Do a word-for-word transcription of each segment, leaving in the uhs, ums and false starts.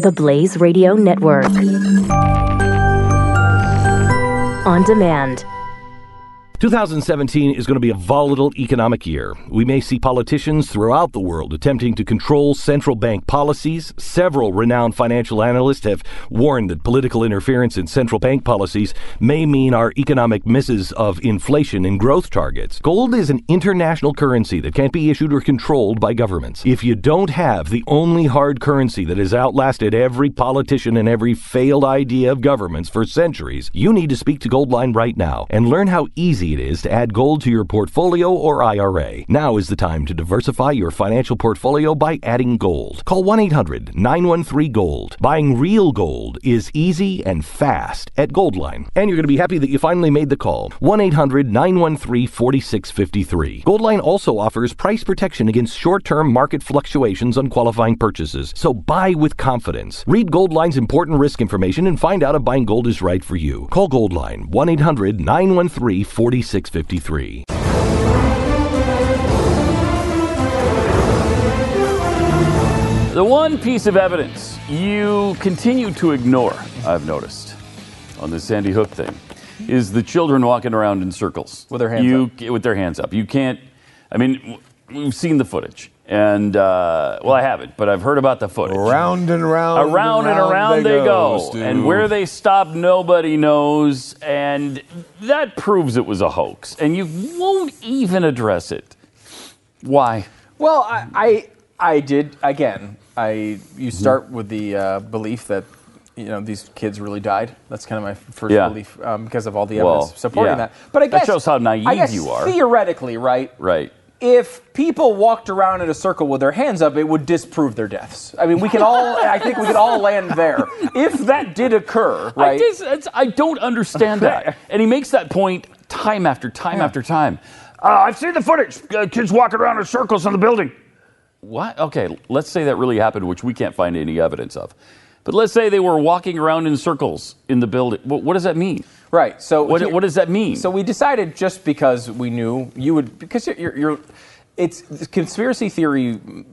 the Blaze Radio Network. On demand. two thousand seventeen is going to be a volatile economic year. We may see politicians throughout the world attempting to control central bank policies. Several renowned financial analysts have warned that political interference in central bank policies may mean our economic misses of inflation and growth targets. Gold is an international currency that can't be issued or controlled by governments. If you don't have the only hard currency that has outlasted every politician and every failed idea of governments for centuries, you need to speak to Goldline right now and learn how easy it is to add gold to your portfolio or I R A. Now is the time to diversify your financial portfolio by adding gold. Call one eight hundred nine one three gold. Buying real gold is easy and fast at Goldline. And you're going to be happy that you finally made the call. one eight hundred nine one three four six five three. Goldline also offers price protection against short-term market fluctuations on qualifying purchases. So buy with confidence. Read Goldline's important risk information and find out if buying gold is right for you. Call Goldline one eight hundred nine one three four six five three. The one piece of evidence you continue to ignore, I've noticed, on this Sandy Hook thing, is the children walking around in circles. With their hands you, up. With their hands up. You can't, I mean, we've seen the footage. And, uh, well, I haven't, but I've heard about the footage. Around and around. Around and around, and around they, they go. go. And where they stop, nobody knows. And that proves it was a hoax. And you won't even address it. Why? Well, I, I, I did, again, I. you start with the uh, belief that, you know, these kids really died. That's kind of my first yeah. belief um, because of all the evidence well, supporting yeah. that. But I guess, that shows how naive I guess you are. Theoretically, right? Right. If people walked around in a circle with their hands up, it would disprove their deaths. I mean, we can all, I think we could all land there. If that did occur, right? I, just, it's, I don't understand that. And he makes that point time after time yeah. after time. Uh, I've seen the footage. Uh, kids walking around in circles in the building. What? Okay, let's say that really happened, which we can't find any evidence of. But let's say they were walking around in circles in the building. What, what does that mean? Right. So what, here, what does that mean? So we decided just because we knew you would, because you're, you're, you're it's conspiracy theory.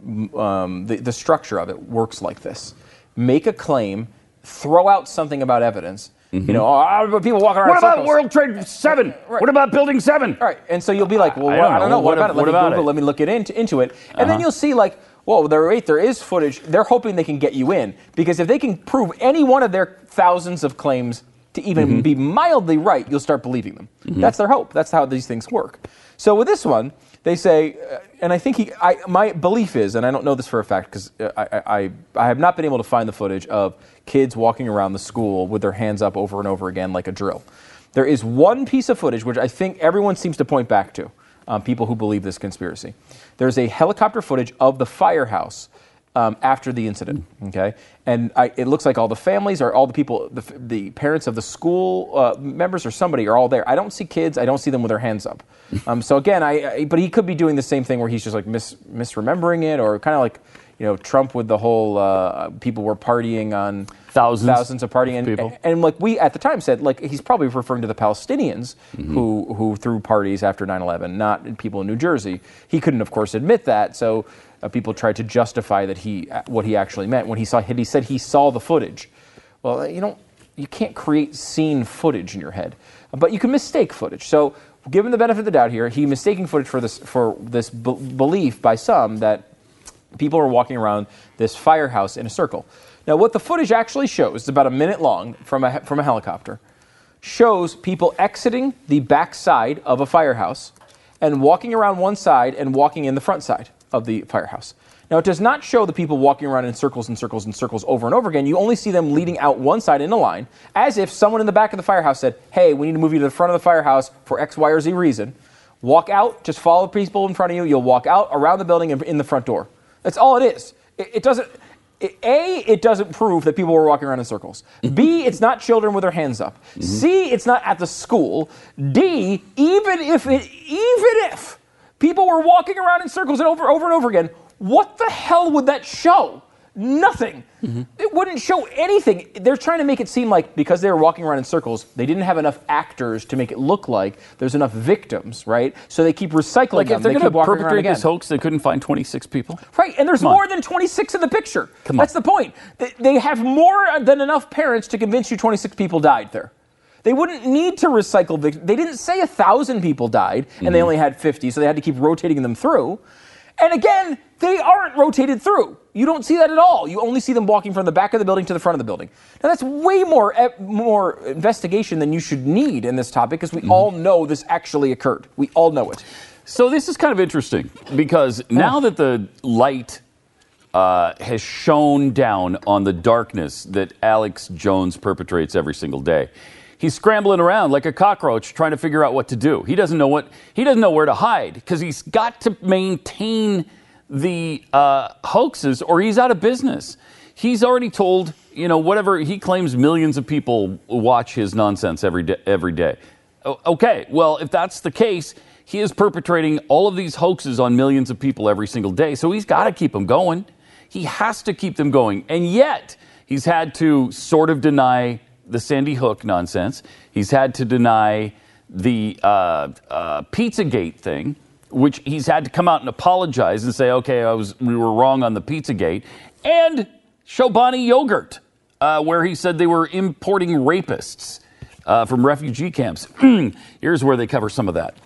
Um, the, the structure of it works like this: make a claim, throw out something about evidence. Mm-hmm. You know, oh, people walking around. What in about circles. World Trade Seven? Right. What about Building Seven? All right. And so you'll be like, well, I, what, I, don't, I don't know. know. What, what about it? What let me about Google, it? Let me look it into, into it, and uh-huh. then you'll see like. Whoa, there, wait, there is footage. They're hoping they can get you in. Because if they can prove any one of their thousands of claims to even mm-hmm. be mildly right, you'll start believing them. Mm-hmm. That's their hope. That's how these things work. So with this one, they say, uh, and I think he, I, my belief is, and I don't know this for a fact because I, I, I have not been able to find the footage of kids walking around the school with their hands up over and over again like a drill. There is one piece of footage which I think everyone seems to point back to. Um, people who believe this conspiracy. There's a helicopter footage of the firehouse um, after the incident, okay? And I, it looks like all the families or all the people, the, the parents of the school uh, members or somebody are all there. I don't see kids. I don't see them with their hands up. Um, so again, I, I but he could be doing the same thing where he's just like mis, misremembering it or kind of like, you know, Trump with the whole uh, people were partying on thousands, thousands of partying, and, people. and, and like we at the time said, like he's probably referring to the Palestinians mm-hmm. who who threw parties after nine eleven, not people in New Jersey. He couldn't, of course, admit that, so uh, people tried to justify that he what he actually meant when he saw he said he saw the footage. Well, you don't you can't create scene footage in your head, but you can mistake footage. So, given the benefit of the doubt here, he mistaking footage for this for this b- belief by some that people are walking around this firehouse in a circle. Now, what the footage actually shows, is about a minute long from a, from a helicopter, shows people exiting the back side of a firehouse and walking around one side and walking in the front side of the firehouse. Now, it does not show the people walking around in circles and circles and circles over and over again. You only see them leading out one side in a line, as if someone in the back of the firehouse said, hey, we need to move you to the front of the firehouse for X, Y, or Z reason. Walk out, just follow the people in front of you. You'll walk out around the building and in the front door. That's all it is. It, it doesn't. It, A, it doesn't prove that people were walking around in circles. B, it's not children with their hands up. Mm-hmm. C, it's not at the school. D, even if it, even if people were walking around in circles and over, over and over again, what the hell would that show? Nothing. Mm-hmm. It wouldn't show anything. They're trying to make it seem like because they were walking around in circles, they didn't have enough actors to make it look like there's enough victims, right? So they keep recycling like them. If they're they going to perpetrate this hoax, they couldn't find twenty-six people? Right, and there's Come more on. than twenty-six in the picture. Come That's on. the point. They, they have more than enough parents to convince you twenty-six people died there. They wouldn't need to recycle victims. They didn't say one thousand people died, and mm-hmm. they only had fifty, so they had to keep rotating them through. And again, they aren't rotated through. You don't see that at all. You only see them walking from the back of the building to the front of the building. Now, that's way more more investigation than you should need in this topic because we mm-hmm. all know this actually occurred. We all know it. So this is kind of interesting because now that the light uh, has shone down on the darkness that Alex Jones perpetrates every single day, he's scrambling around like a cockroach trying to figure out what to do. He doesn't know what he doesn't know where to hide because he's got to maintain the uh, hoaxes or he's out of business. He's already told, you know, whatever he claims millions of people watch his nonsense every day, every day. Okay, well, if that's the case, he is perpetrating all of these hoaxes on millions of people every single day. So he's got to keep them going. He has to keep them going. And yet he's had to sort of deny the Sandy Hook nonsense. He's had to deny the uh, uh, Pizzagate thing, which he's had to come out and apologize and say, okay, I was we were wrong on the Pizzagate. And Chobani Yogurt, uh, where he said they were importing rapists uh, from refugee camps. Here's where they cover some of that.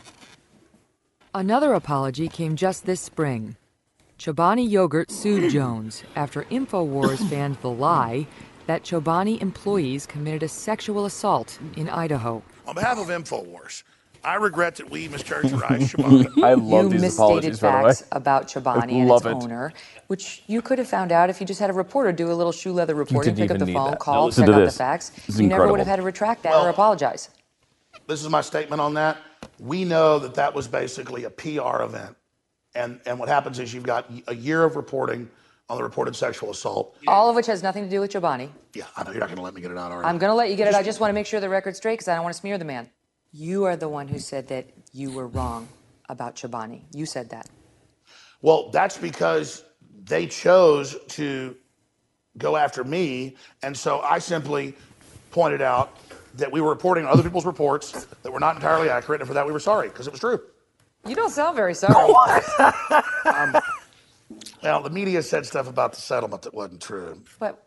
Another apology came just this spring. Chobani Yogurt sued Jones after InfoWars fanned the lie that Chobani employees committed a sexual assault in Idaho. On behalf of InfoWars, I regret that we mischaracterized Chobani. I love you these misstated apologies, by the way. facts about Chobani and love its it. owner, which you could have found out if you just had a reporter do a little shoe leather reporting, didn't pick up even the need phone, that. call, Now listen check to out this. the facts. This is You never would incredible. have had to retract that Well, or apologize. This is my statement on that. We know that that was basically a P R event. And, and what happens is you've got a year of reporting on the reported sexual assault. All of which has nothing to do with Chobani. Yeah, I know you're not going to let me get it out, are you? I'm going to let you get it. I just want to make sure the record's straight because I don't want to smear the man. You are the one who said that you were wrong about Chobani. You said that. Well, that's because they chose to go after me, and so I simply pointed out that we were reporting on other people's reports that were not entirely accurate, and for that we were sorry, because it was true. You don't sound very sorry. um, well, the media said stuff about the settlement that wasn't true. But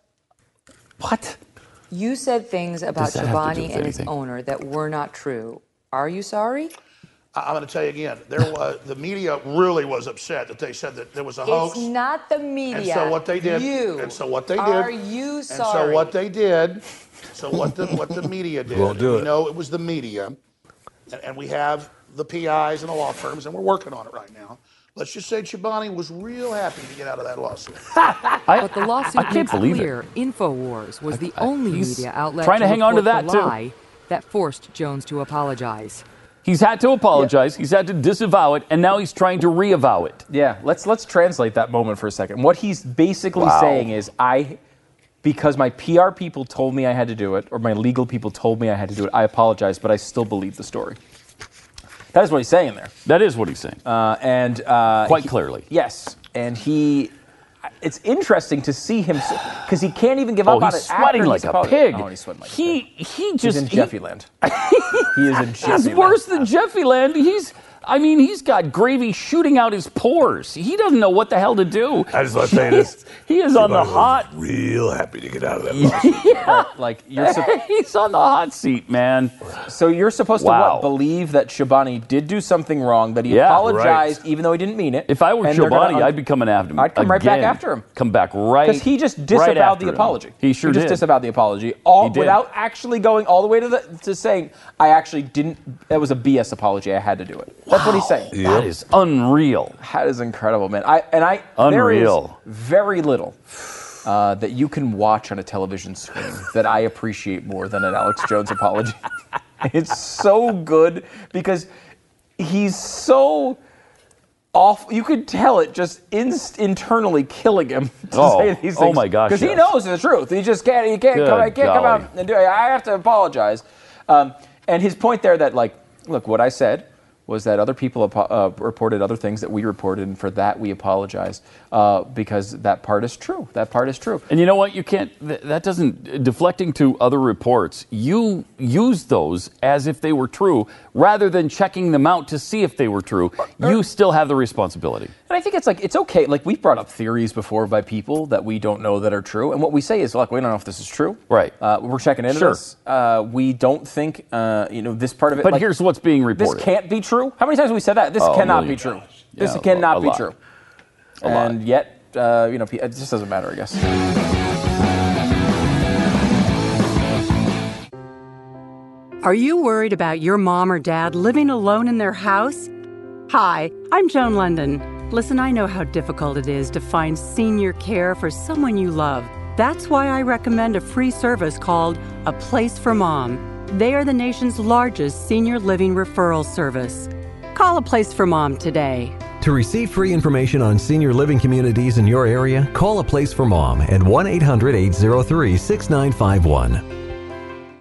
What? you said things about does that have to do Chobani with and its anything? owner that were not true. Are you sorry? I- I'm going to tell you again, there was, the media really was upset that they said that there was a hoax. It's not the media. And so what they did, You. and so what they did, Are you and sorry? so what they did, so what the what the media did, Won't do we it. know it was the media, and, and we have the P Is and the law firms, and we're working on it right now. Let's just say Chobani was real happy to get out of that lawsuit. I, But the lawsuit I can't makes believe clear it. InfoWars was the I- only he's media outlet trying to hang on to report that, the too. lie that forced Jones to apologize. He's had to apologize. He's had to disavow it, and now he's trying to reavow it. Yeah, let's let's translate that moment for a second. What he's basically Wow. saying is, I, because my P R people told me I had to do it, or my legal people told me I had to do it, I apologize, but I still believe the story. That is what he's saying there. That is what he's saying. Uh, and uh, Quite he- clearly. Yes, and he. It's interesting to see him because he can't even give Oh, up on he's it. sweating after like he's a apologized. pig. Oh, he's sweating like he a pig. he He's just in he- Jeffy Land. He is in Jeffy He's Land. worse than Jeffy Land. He's, I mean, he's got gravy shooting out his pores. He doesn't know what the hell to do. I just want to say this. He is on the hot. Real happy to get out of that lawsuit. Yeah. Like you're sup- He's on the hot seat, man. so you're supposed to Wow. what, believe that Chobani did do something wrong, that he Yeah, apologized even though he didn't mean it. If I were and they're Chobani, gonna- I'd be coming after him. I'd come right back again. after him. Come back right. Because he just right disavowed after the him. apology. He sure just did. disavowed the apology, all He did. without actually going all the way to the to saying, "I actually didn't." That was a B S apology. I had to do it. That's what he's saying. That is unreal. That is incredible, man. I and I Unreal. There is very little uh, that you can watch on a television screen that I appreciate more than an Alex Jones apology. It's so good because he's so off. You could tell it just inst- internally killing him to Oh, say these oh things. my gosh, Because he yes. knows the truth. He just can't. He can't. Good Come, he can't come golly. out and do it. I have to apologize. Um, and his point there that like, look, what I said was that other people uh, reported other things that we reported, and for that we apologize uh, because that part is true. That part is true. And you know what? You can't. Th- that doesn't deflecting to other reports. You use those as if they were true, rather than checking them out to see if they were true. You still have the responsibility. And I think it's like it's okay. Like we've brought up theories before by people that we don't know that are true, and what we say is, look, we don't know if this is true. Right. Uh, we're checking into Sure. this. Uh, we don't think, uh, you know, this part of it. But like, here's what's being reported. This can't be true. How many times have we said that? This Oh, a cannot million be true. times. This Yeah, cannot a be lot. true. A lot. And yet, uh, you know, it just doesn't matter, I guess. Are you worried about your mom or dad living alone in their house? Hi, I'm Joan London. Listen, I know how difficult it is to find senior care for someone you love. That's why I recommend a free service called A Place for Mom. They are the nation's largest senior living referral service. Call A Place for Mom today. To receive free information on senior living communities in your area, call A Place for Mom at one eight hundred eight oh three six nine five one.